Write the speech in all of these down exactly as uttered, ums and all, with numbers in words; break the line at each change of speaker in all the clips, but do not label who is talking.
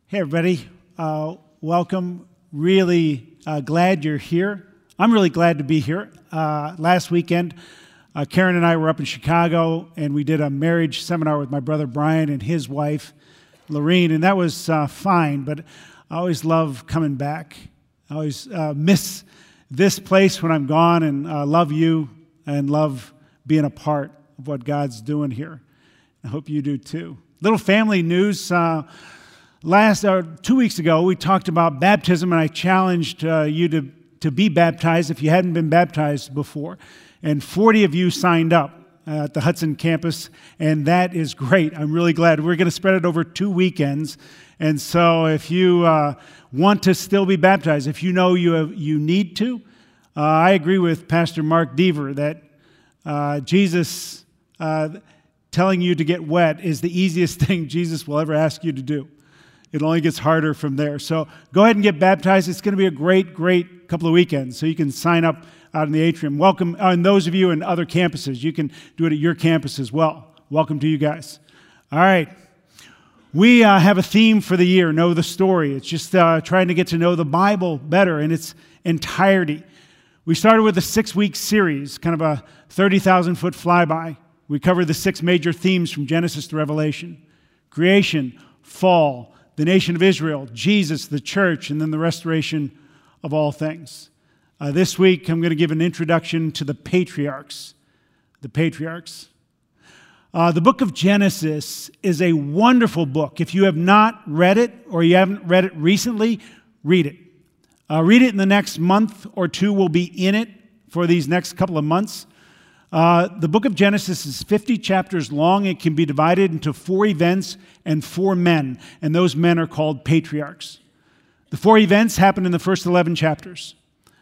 Hey, everybody. Uh, welcome. Really uh, glad you're here. I'm really glad to be here. Uh, last weekend, uh, Karen and I were up in Chicago, and we did a marriage seminar with my brother Brian and his wife, Lorene, and that was uh, fine, but I always love coming back. I always uh, miss this place when I'm gone, and uh, love you and love being a part of what God's doing here. I hope you do too. Little family news. Uh, Last, uh, two weeks ago, we talked about baptism, and I challenged uh, you to, to be baptized if you hadn't been baptized before. And forty of you signed up uh, at the Hudson campus, and that is great. I'm really glad. We're going to spread it over two weekends. And so if you uh, want to still be baptized, if you know you have, you need to, uh, I agree with Pastor Mark Deaver that uh, Jesus uh, telling you to get wet is the easiest thing Jesus will ever ask you to do. It only gets harder from there. So go ahead and get baptized. It's going to be a great, great couple of weekends. So you can sign up out in the atrium. Welcome, uh, and those of you in other campuses, you can do it at your campus as well. Welcome to you guys. All right. We uh, have a theme for the year, Know the Story. It's just uh, trying to get to know the Bible better in its entirety. We started with a six-week series, kind of a thirty thousand foot flyby. We covered the six major themes from Genesis to Revelation: creation, fall, the nation of Israel, Jesus, the church, and then the restoration of all things. Uh, this week, I'm going to give an introduction to the patriarchs. The patriarchs. Uh, the book of Genesis is a wonderful book. If you have not read it or you haven't read it recently, read it. Uh, read it in the next month or two. We'll be in it for these next couple of months. Uh, the book of Genesis is fifty chapters long. It can be divided into four events and four men, and those men are called patriarchs. The four events happen in the first eleven chapters.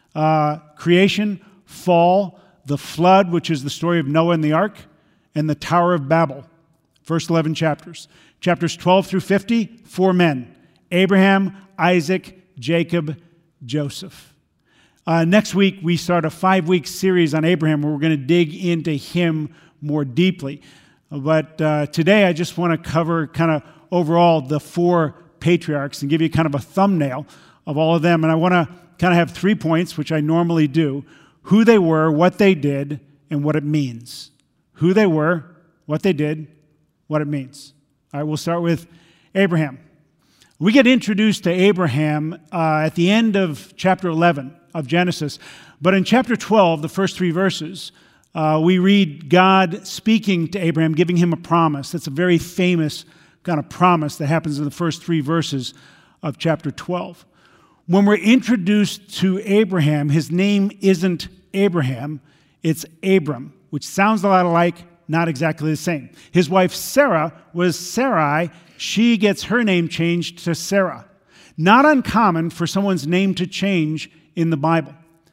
Uh, creation, fall, the flood, which is the story of Noah and the ark, and the Tower of Babel. First eleven chapters. Chapters twelve through fifty, four men: Abraham, Isaac, Jacob, Joseph. Uh, next week, we start a five-week series on Abraham where we're going to dig into him more deeply. But uh, today, I just want to cover kind of overall the four patriarchs and give you kind of a thumbnail of all of them. And I want to kind of have three points, which I normally do: who they were, what they did, and what it means. Who they were, what they did, what it means. All right, we'll start with Abraham. We get introduced to Abraham uh, at the end of chapter eleven of Genesis. But in chapter twelve, the first three verses, uh, we read God speaking to Abraham, giving him a promise. That's a very famous kind of promise that happens in the first three verses of chapter twelve. When we're introduced to Abraham, his name isn't Abraham, it's Abram, which sounds a lot alike, not exactly the same. His wife Sarah was Sarai. She gets her name changed to Sarah. Not uncommon for someone's name to change in the Bible.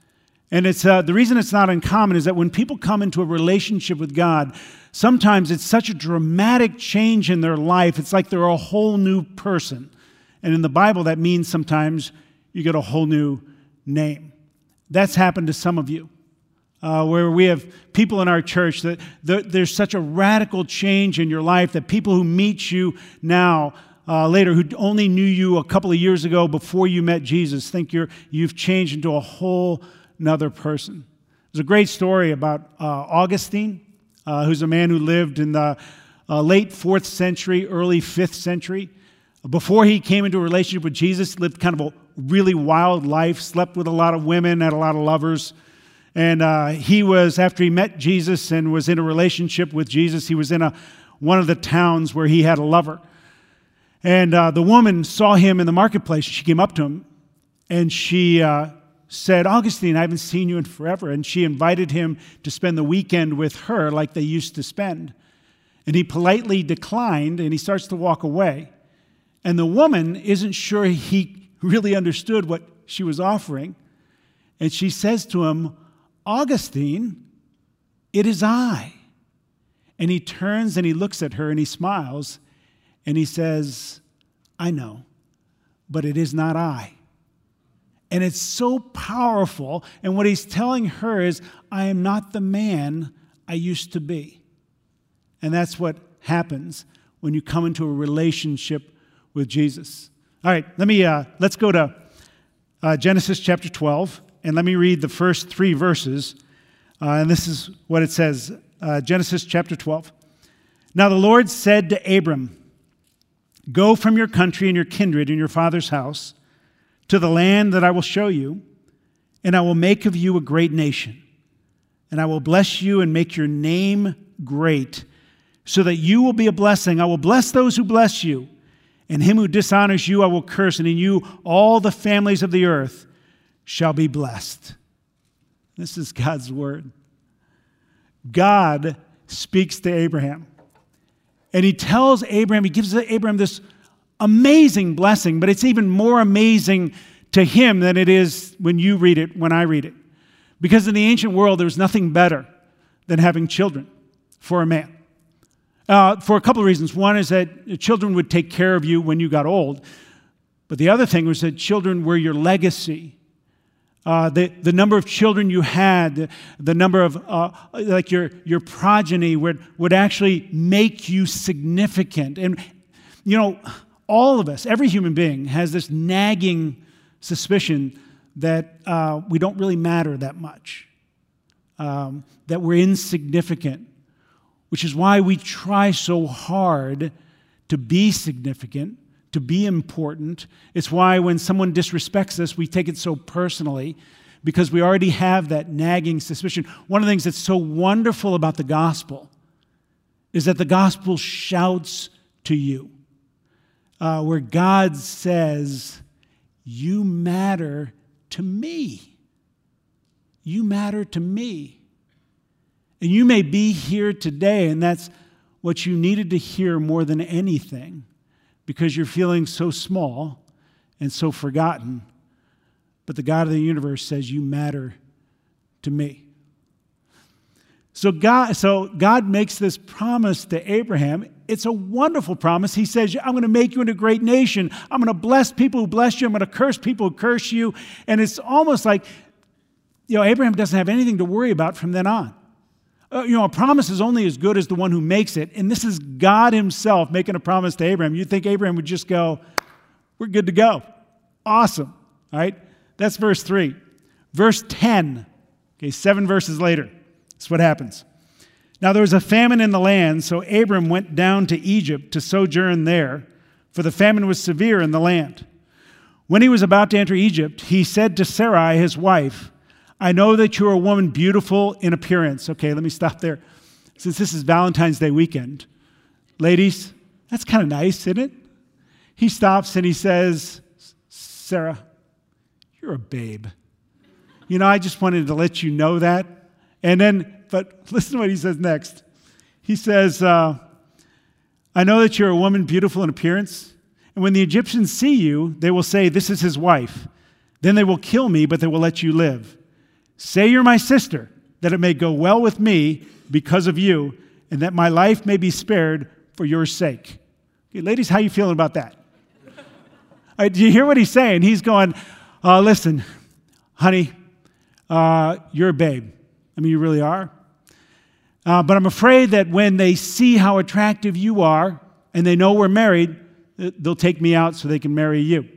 And it's uh, the reason it's not uncommon is that when people come into a relationship with God, sometimes it's such a dramatic change in their life. It's like they're a whole new person. And in the Bible, that means sometimes you get a whole new name. That's happened to some of you, uh, where we have people in our church that there's such a radical change in your life that people who meet you now Uh, later, who only knew you a couple of years ago before you met Jesus, think you're, you've changed into a whole nother person. There's a great story about uh, Augustine, uh, who's a man who lived in the uh, late fourth century, early fifth century. Before he came into a relationship with Jesus, lived kind of a really wild life, slept with a lot of women, had a lot of lovers. And uh, he was, after he met Jesus and was in a relationship with Jesus, he was in a one of the towns where he had a lover. And uh, the woman saw him in the marketplace. She came up to him, and she uh, said, "Augustine, I haven't seen you in forever." And she invited him to spend the weekend with her like they used to spend. And he politely declined, and he starts to walk away. And the woman isn't sure he really understood what she was offering. And she says to him, "Augustine, it is I." And he turns and he looks at her and he smiles. And he says, "I know, but it is not I." And it's so powerful. And what he's telling her is, I am not the man I used to be. And that's what happens when you come into a relationship with Jesus. All right, let me, uh, let's go to uh, Genesis chapter twelve, and let me read the first three verses. Uh, and this is what it says, uh, Genesis chapter twelve. Now the Lord said to Abram, "Go from your country and your kindred and your father's house to the land that I will show you, and I will make of you a great nation. And I will bless you and make your name great, so that you will be a blessing. I will bless those who bless you, and him who dishonors you I will curse, and in you all the families of the earth shall be blessed." This is God's word. God speaks to Abraham. And he tells Abraham, he gives Abraham this amazing blessing, but it's even more amazing to him than it is when you read it, when I read it. Because in the ancient world, there was nothing better than having children for a man. Uh, for a couple of reasons. One is that children would take care of you when you got old. But the other thing was that children were your legacy. Uh, the, the number of children you had, the number of, uh, like your, your progeny would, would actually make you significant. And, you know, all of us, every human being has this nagging suspicion that uh, we don't really matter that much, um, that we're insignificant, which is why we try so hard to be significant, to be important. It's why when someone disrespects us, we take it so personally, because we already have that nagging suspicion. One of the things that's so wonderful about the gospel is that the gospel shouts to you, uh, where God says, "You matter to me. You matter to me." And you may be here today, and that's what you needed to hear more than anything, because you're feeling so small and so forgotten. But the God of the universe says, "You matter to me." So God, so God makes this promise to Abraham. It's a wonderful promise. He says, "I'm going to make you into a great nation. I'm going to bless people who bless you. I'm going to curse people who curse you." And it's almost like, you know, Abraham doesn't have anything to worry about from then on. Uh, you know, a promise is only as good as the one who makes it. And this is God himself making a promise to Abraham. You'd think Abraham would just go, "We're good to go. Awesome." All right? That's verse three. Verse ten. Okay, seven verses later. That's what happens. "Now there was a famine in the land, so Abram went down to Egypt to sojourn there, for the famine was severe in the land. When he was about to enter Egypt, he said to Sarai, his wife, 'I know that you are a woman beautiful in appearance.'" Okay, let me stop there. Since this is Valentine's Day weekend, ladies, that's kind of nice, isn't it? He stops and he says, "Sarah, you're a babe. You know, I just wanted to let you know that." And then, but listen to what he says next. He says, uh, "I know that you're a woman beautiful in appearance, and when the Egyptians see you, they will say, 'This is his wife.' Then they will kill me, but they will let you live. Say you're my sister, that it may go well with me because of you, and that my life may be spared for your sake." Okay, ladies, how you feeling about that? All right, do you hear what he's saying? He's going, uh, "Listen, honey, uh, you're a babe. I mean, you really are. Uh, but I'm afraid that when they see how attractive you are, and they know we're married, they'll take me out so they can marry you.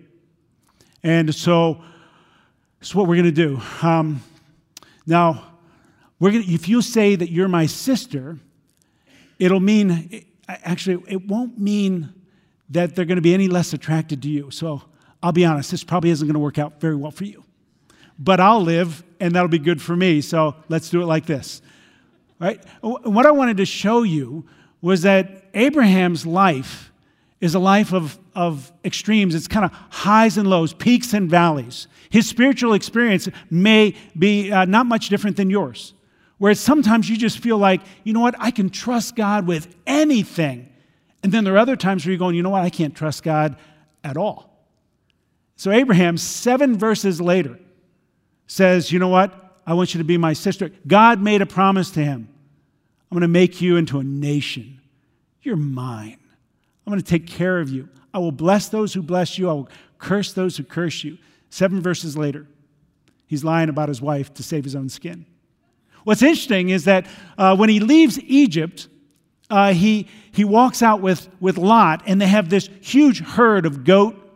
And so that's what we're going to do. Um, now, we're gonna, if you say that you're my sister, it'll mean, actually, it won't mean that they're going to be any less attracted to you. So I'll be honest, this probably isn't going to work out very well for you. But I'll live, and that'll be good for me. So let's do it like this. Right? What I wanted to show you was that Abraham's life is a life of, of extremes. It's kind of highs and lows, peaks and valleys. His spiritual experience may be uh, not much different than yours, where sometimes you just feel like, you know what, I can trust God with anything. And then there are other times where you're going, you know what, I can't trust God at all. So Abraham, seven verses later, says, you know what, I want you to be my sister. God made a promise to him. I'm going to make you into a nation. You're mine. I'm going to take care of you. I will bless those who bless you. I will curse those who curse you. Seven verses later, he's lying about his wife to save his own skin. What's interesting is that uh, when he leaves Egypt, uh, he, he walks out with, with Lot, and they have this huge herd of goat,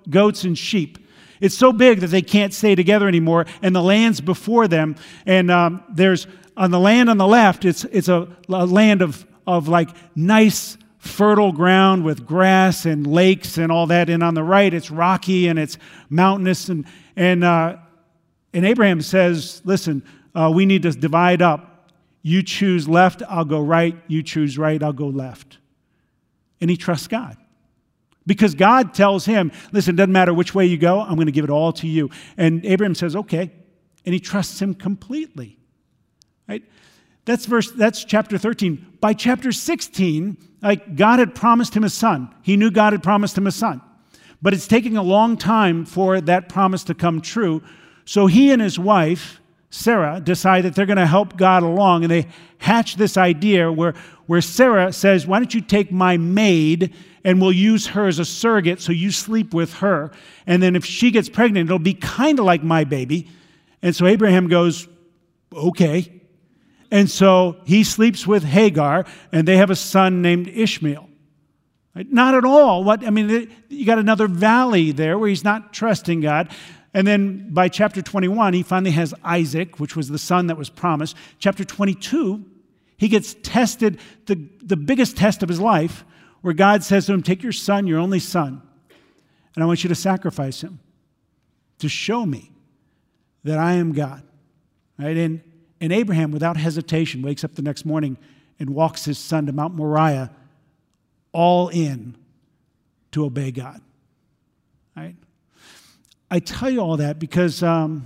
goats and sheep. It's so big that they can't stay together anymore, and the land's before them. And um, there's, on the land on the left, it's it's a, a land of, of like nice, fertile ground with grass and lakes and all that. And on the right, it's rocky and it's mountainous. And and uh, and Abraham says, listen, uh, we need to divide up. You choose left, I'll go right. You choose right, I'll go left. And he trusts God. Because God tells him, listen, it doesn't matter which way you go, I'm going to give it all to you. And Abraham says, okay. And he trusts him completely. Right? That's verse, that's chapter thirteen. By chapter sixteen, like God had promised him a son. He knew God had promised him a son. But it's taking a long time for that promise to come true. So he and his wife, Sarah, decide that they're going to help God along. And they hatch this idea where, where Sarah says, why don't you take my maid and we'll use her as a surrogate so you sleep with her. And then if she gets pregnant, it'll be kind of like my baby. And so Abraham goes, okay. And so he sleeps with Hagar, and they have a son named Ishmael. Right? Not at all. What I mean, you got another valley there where he's not trusting God. And then by chapter twenty-one, he finally has Isaac, which was the son that was promised. Chapter twenty-two, he gets tested, the, the biggest test of his life, where God says to him, take your son, your only son, and I want you to sacrifice him to show me that I am God. Right? And, and Abraham, without hesitation, wakes up the next morning and walks his son to Mount Moriah, all in to obey God. Right? I tell you all that because um,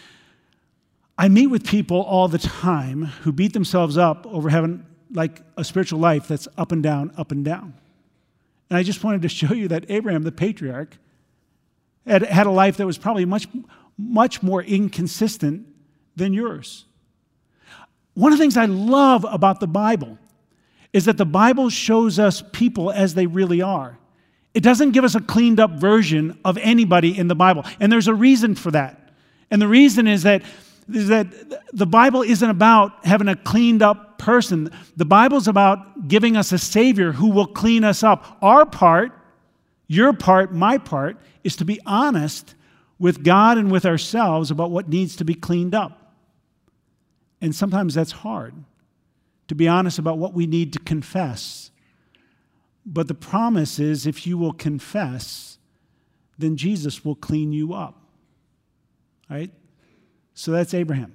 I meet with people all the time who beat themselves up over having like a spiritual life that's up and down, up and down. And I just wanted to show you that Abraham, the patriarch, had, had a life that was probably much, much more inconsistent than yours. One of the things I love about the Bible is that the Bible shows us people as they really are. It doesn't give us a cleaned up version of anybody in the Bible. And there's a reason for that. And the reason is that is that the Bible isn't about having a cleaned up person. The Bible's about giving us a Savior who will clean us up. Our part, your part, my part, is to be honest with God and with ourselves about what needs to be cleaned up. And sometimes that's hard, to be honest about what we need to confess. But the promise is if you will confess, then Jesus will clean you up. Right? So that's Abraham.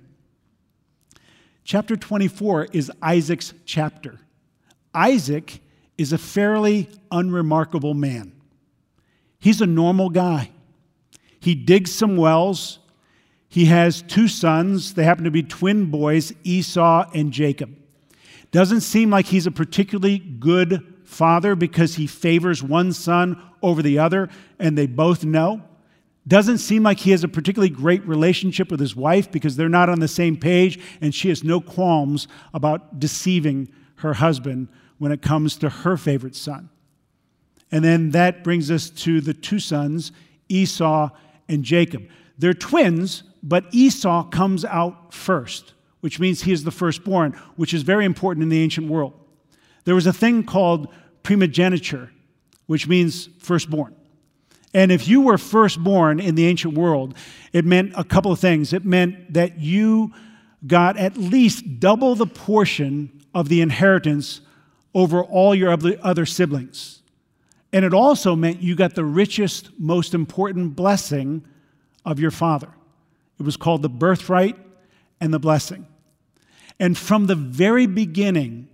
Chapter twenty-four is Isaac's chapter. Isaac is a fairly unremarkable man. He's a normal guy. He digs some wells. He has two sons. They happen to be twin boys, Esau and Jacob. Doesn't seem like he's a particularly good father because he favors one son over the other, and they both know. Doesn't seem like he has a particularly great relationship with his wife because they're not on the same page, and she has no qualms about deceiving her husband when it comes to her favorite son. And then that brings us to the two sons, Esau and Jacob. They're twins, but Esau comes out first, which means he is the firstborn, which is very important in the ancient world. There was a thing called primogeniture, which means firstborn. And if you were firstborn in the ancient world, it meant a couple of things. It meant that you got at least double the portion of the inheritance over all your other siblings. And it also meant you got the richest, most important blessing of your father. It was called the birthright and the blessing. And from the very beginning,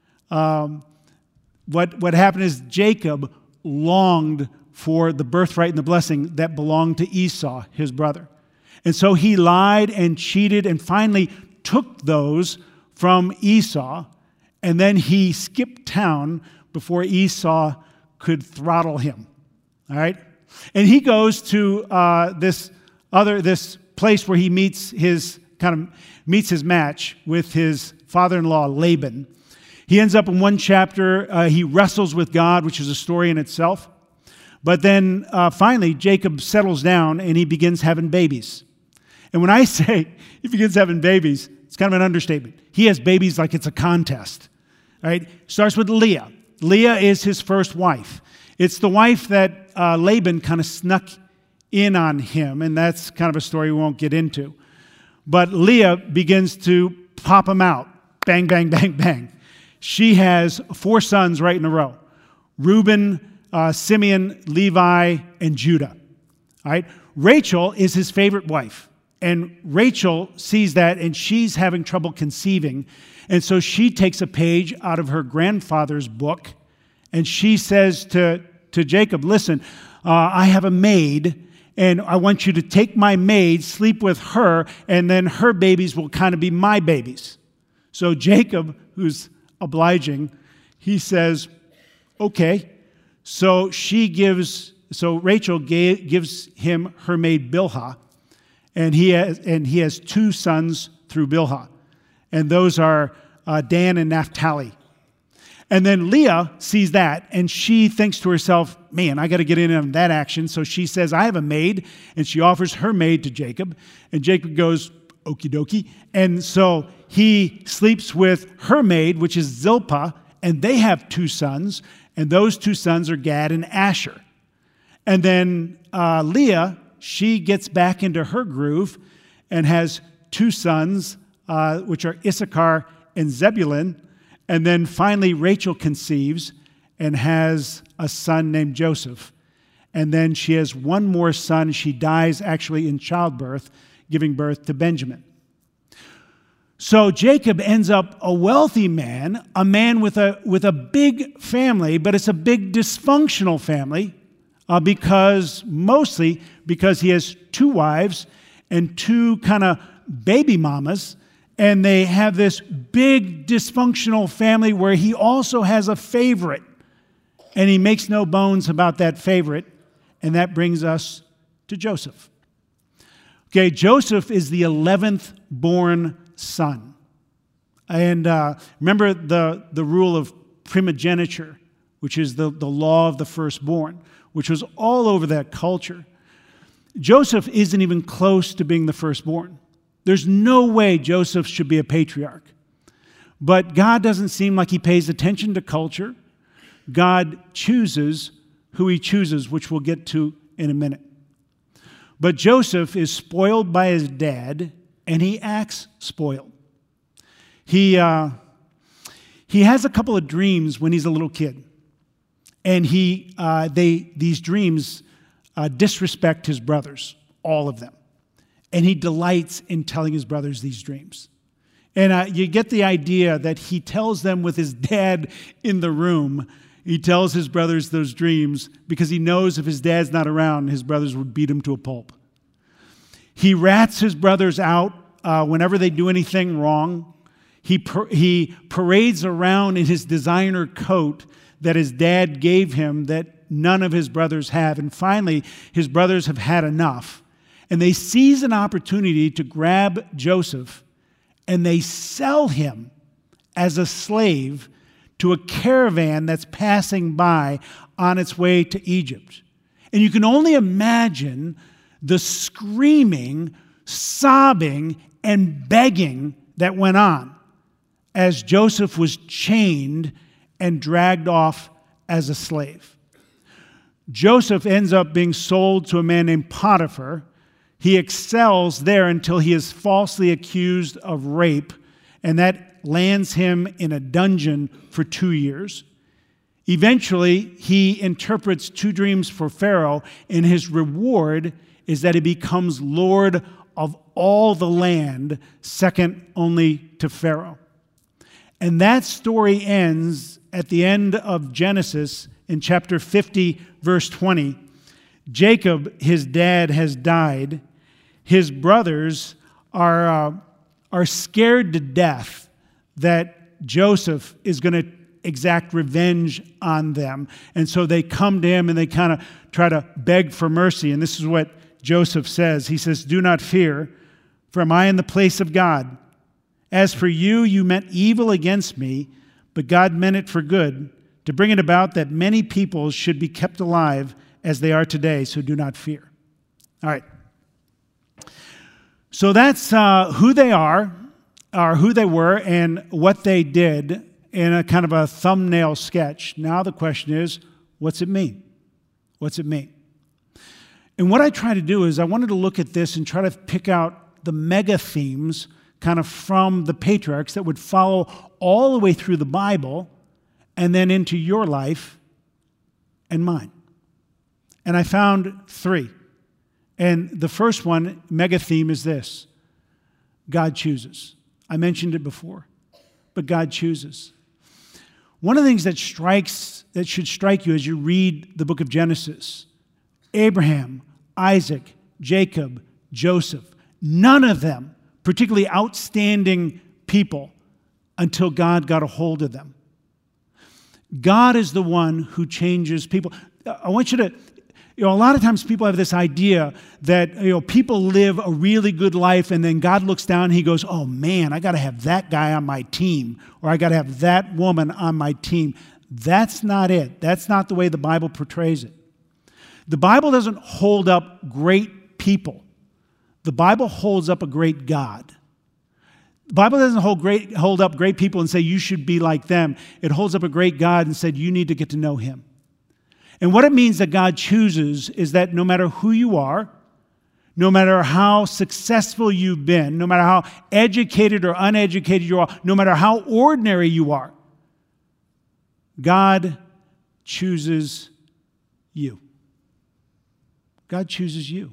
um, what, what happened is Jacob longed for the birthright and the blessing that belonged to Esau, his brother. And so he lied and cheated and finally took those from Esau, and then he skipped town before Esau could throttle him. All right? And he goes to uh, this other this place where he meets his kind of meets his match with his father-in-law Laban. He ends up in one chapter, uh, he wrestles with God, which is a story in itself. But then uh, finally, Jacob settles down and he begins having babies. And when I say he begins having babies, it's kind of an understatement. He has babies like it's a contest. Right? Starts with Leah. Leah is his first wife. It's the wife that uh, Laban kind of snuck in on him, and that's kind of a story we won't get into. But Leah begins to pop him out. Bang, bang, bang, bang. She has four sons right in a row. Reuben, uh, Simeon, Levi, and Judah. All right? Rachel is his favorite wife. And Rachel sees that, and she's having trouble conceiving. And so she takes a page out of her grandfather's book, and she says to, to Jacob, listen, uh, I have a maid, and I want you to take my maid, sleep with her, and then her babies will kind of be my babies. So Jacob, who's obliging, he says, okay. So she gives, so Rachel gave, gives him her maid Bilhah, and he has, and he has two sons through Bilhah, and those are uh, Dan and Naphtali. And then Leah sees that, and she thinks to herself, man, I got to get in on that action. So she says, I have a maid, and she offers her maid to Jacob. And Jacob goes, okie dokie. And so he sleeps with her maid, which is Zilpah, and they have two sons, and those two sons are Gad and Asher. And then uh, Leah, she gets back into her groove and has two sons, uh, which are Issachar and Zebulun. And then finally, Rachel conceives and has a son named Joseph. And then she has one more son. She dies actually in childbirth, giving birth to Benjamin. So Jacob ends up a wealthy man, a man with a, with a big family, but it's a big dysfunctional family uh, because mostly because he has two wives and two kind of baby mamas. And they have this big dysfunctional family where he also has a favorite. And he makes no bones about that favorite. And that brings us to Joseph. Okay, Joseph is the eleventh born son. And uh, remember the, the rule of primogeniture, which is the, the law of the firstborn, which was all over that culture. Joseph isn't even close to being the firstborn. There's no way Joseph should be a patriarch. But God doesn't seem like he pays attention to culture. God chooses who he chooses, which we'll get to in a minute. But Joseph is spoiled by his dad, and he acts spoiled. He, uh, he has a couple of dreams when he's a little kid. And he, uh, they, these dreams uh, disrespect his brothers, all of them. And he delights in telling his brothers these dreams. And uh, you get the idea that he tells them with his dad in the room. He tells his brothers those dreams because he knows if his dad's not around, his brothers would beat him to a pulp. He rats his brothers out uh, whenever they do anything wrong. He, par- he parades around in his designer coat that his dad gave him that none of his brothers have. And finally, his brothers have had enough. And they seize an opportunity to grab Joseph, and they sell him as a slave to a caravan that's passing by on its way to Egypt. And you can only imagine the screaming, sobbing, and begging that went on as Joseph was chained and dragged off as a slave. Joseph ends up being sold to a man named Potiphar. He excels there until he is falsely accused of rape, and that lands him in a dungeon for two years. Eventually, he interprets two dreams for Pharaoh, and his reward is that he becomes Lord of all the land, second only to Pharaoh. And that story ends at the end of Genesis in chapter fifty, verse twenty. Jacob, his dad, has died. His brothers are, uh, are scared to death that Joseph is going to exact revenge on them. And so they come to him and they kind of try to beg for mercy. And this is what Joseph says. He says, "Do not fear, for am I in the place of God? As for you, you meant evil against me, but God meant it for good, to bring it about that many people should be kept alive as they are today, so do not fear." All right. So that's uh, who they are, or who they were, and what they did in a kind of a thumbnail sketch. Now the question is, what's it mean? What's it mean? And what I try to do is I wanted to look at this and try to pick out the mega themes kind of from the patriarchs that would follow all the way through the Bible and then into your life and mine. And I found three. And the first one, mega theme, is this: God chooses. I mentioned it before, but God chooses. One of the things that strikes, that should strike you as you read the book of Genesis, Abraham, Isaac, Jacob, Joseph, none of them particularly outstanding people until God got a hold of them. God is the one who changes people. I want you to, you know, a lot of times people have this idea that, you know, people live a really good life and then God looks down and he goes, oh man, I got to have that guy on my team, or I got to have that woman on my team. That's not it. That's not the way the Bible portrays it. The Bible doesn't hold up great people. The Bible holds up a great God. The Bible doesn't hold great, hold up great people and say you should be like them. It holds up a great God and said you need to get to know him. And what it means that God chooses is that no matter who you are, no matter how successful you've been, no matter how educated or uneducated you are, no matter how ordinary you are, God chooses you. God chooses you,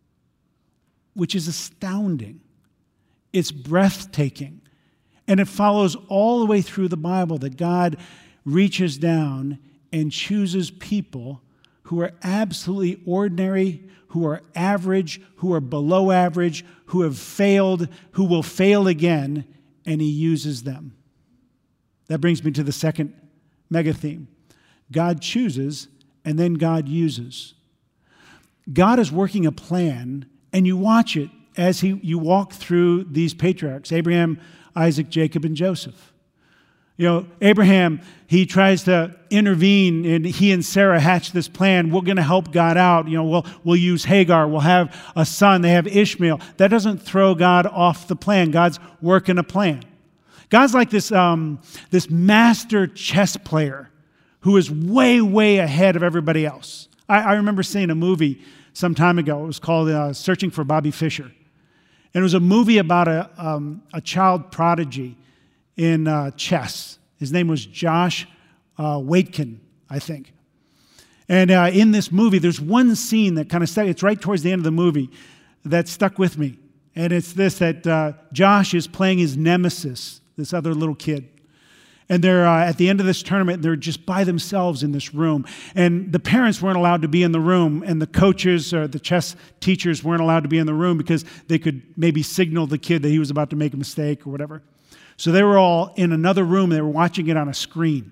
which is astounding. It's breathtaking. And it follows all the way through the Bible that God reaches down and chooses people who are absolutely ordinary, who are average, who are below average, who have failed, who will fail again, and he uses them. That brings me to the second mega theme. God chooses, and then God uses. God is working a plan, and you watch it as he, you walk through these patriarchs, Abraham, Isaac, Jacob, and Joseph. You know, Abraham, he tries to intervene, and he and Sarah hatch this plan. We're going to help God out. You know, we'll, we'll use Hagar. We'll have a son. They have Ishmael. That doesn't throw God off the plan. God's working a plan. God's like this, um, this master chess player who is way, way ahead of everybody else. I, I remember seeing a movie some time ago. It was called uh, Searching for Bobby Fischer. And it was a movie about a, um, a child prodigy in uh, chess. His name was Josh uh, Waitzkin, I think. And uh, in this movie, there's one scene that kind of stuck. It's right towards the end of the movie that stuck with me. And it's this, that uh, Josh is playing his nemesis, this other little kid. And they're uh, at the end of this tournament, they're just by themselves in this room. And the parents weren't allowed to be in the room, and the coaches or the chess teachers weren't allowed to be in the room because they could maybe signal the kid that he was about to make a mistake or whatever. So they were all in another room. They were watching it on a screen.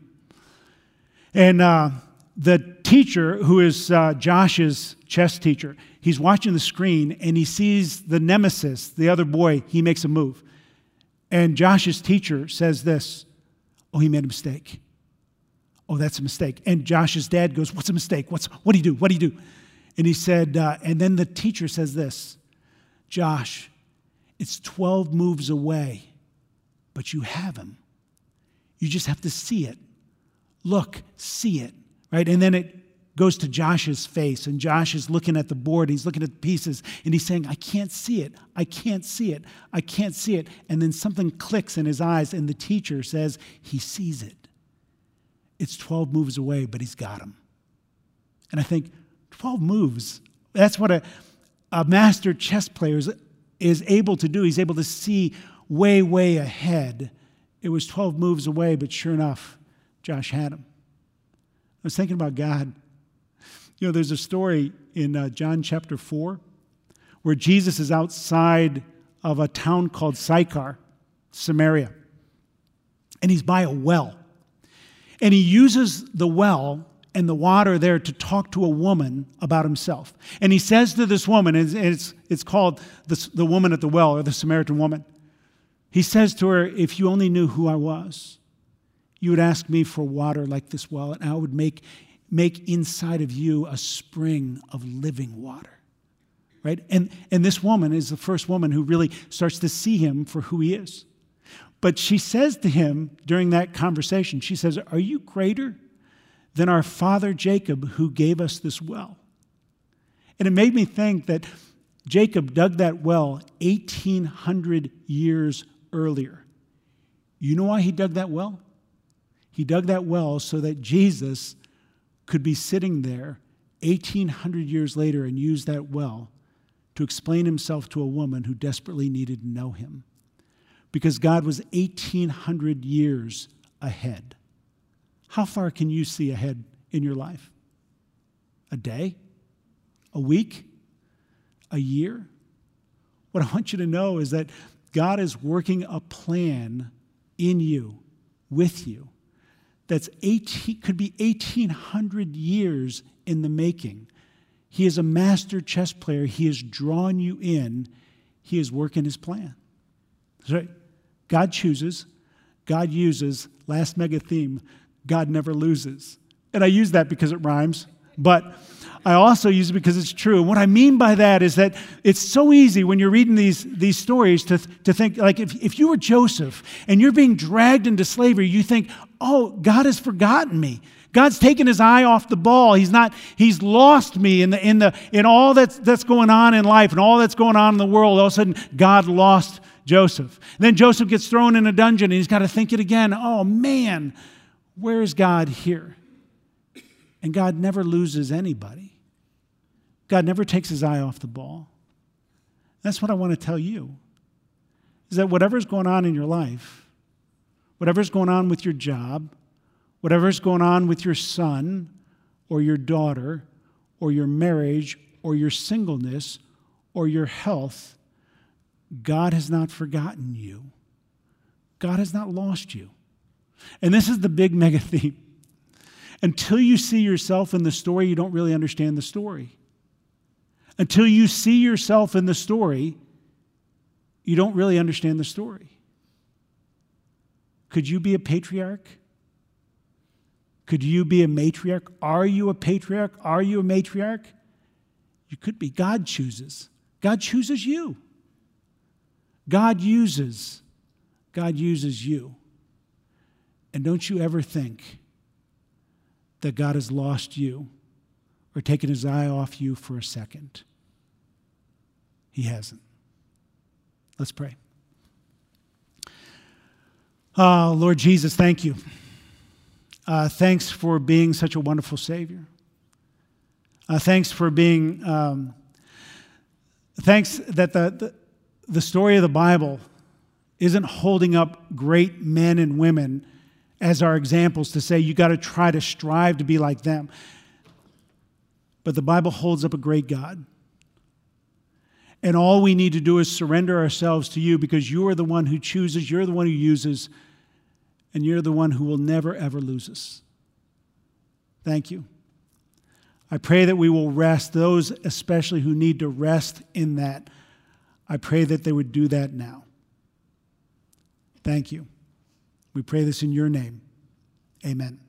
And uh, the teacher, who is uh, Josh's chess teacher, he's watching the screen, and he sees the nemesis, the other boy. He makes a move. And Josh's teacher says this: oh, he made a mistake. Oh, that's a mistake. And Josh's dad goes, what's a mistake? What's, what do you do? What do you do? And he said, uh, and then the teacher says this: Josh, it's twelve moves away, but you have him. You just have to see it. Look, see it, right? And then it goes to Josh's face, and Josh is looking at the board. He's looking at the pieces, and he's saying, I can't see it. I can't see it. I can't see it. And then something clicks in his eyes, and the teacher says, he sees it. It's twelve moves away, but he's got him. And I think, twelve moves, that's what a, a master chess player is, is able to do. He's able to see way, way ahead. It was twelve moves away, but sure enough, Josh had him. I was thinking about God. You know, there's a story in uh, John chapter four where Jesus is outside of a town called Sychar, Samaria. And he's by a well. And he uses the well and the water there to talk to a woman about himself. And he says to this woman, and it's, it's called the, the woman at the well, or the Samaritan woman. He says to her, if you only knew who I was, you would ask me for water like this well, and I would make make inside of you a spring of living water, right? And, and this woman is the first woman who really starts to see him for who he is. But she says to him during that conversation, she says, are you greater than our father Jacob, who gave us this well. And it made me think that Jacob dug that well eighteen hundred years earlier. You know why he dug that well? He dug that well so that Jesus could be sitting there eighteen hundred years later and use that well to explain himself to a woman who desperately needed to know him. Because God was eighteen hundred years ahead. How far can you see ahead in your life? A day? A week? A year? What I want you to know is that God is working a plan in you, with you, that's eighteen, could be eighteen hundred years in the making. He is a master chess player. He has drawn you in. He is working his plan. That's right. God chooses. God uses. Last mega theme, God never loses. And I use that because it rhymes, but I also use it because it's true. And what I mean by that is that it's so easy when you're reading these, these stories to, to think, like if, if you were Joseph and you're being dragged into slavery, you think, oh, God has forgotten me. God's taken his eye off the ball. He's not, he's lost me in the in the in all that's that's going on in life and all that's going on in the world. All of a sudden, God lost Joseph. And then Joseph gets thrown in a dungeon and he's got to think it again. Oh man, where is God here? And God never loses anybody. God never takes his eye off the ball. That's what I want to tell you. Is that whatever's going on in your life, whatever's going on with your job, whatever's going on with your son or your daughter or your marriage or your singleness or your health, God has not forgotten you. God has not lost you. And this is the big mega theme. Until you see yourself in the story, you don't really understand the story. Until you see yourself in the story, you don't really understand the story. Could you be a patriarch? Could you be a matriarch? Are you a patriarch? Are you a matriarch? You could be. God chooses. God chooses you. God uses. God uses you. And don't you ever think that God has lost you or taken his eye off you for a second. He hasn't. Let's pray. Oh, Lord Jesus, thank you. Uh, thanks for being such a wonderful Savior. Uh, thanks for being, um, thanks that the, the, the story of the Bible isn't holding up great men and women as our examples to say you got to try to strive to be like them. But the Bible holds up a great God. And all we need to do is surrender ourselves to you because you are the one who chooses, you're the one who uses, and you're the one who will never, ever lose us. Thank you. I pray that we will rest, those especially who need to rest in that. I pray that they would do that now. Thank you. We pray this in your name. Amen.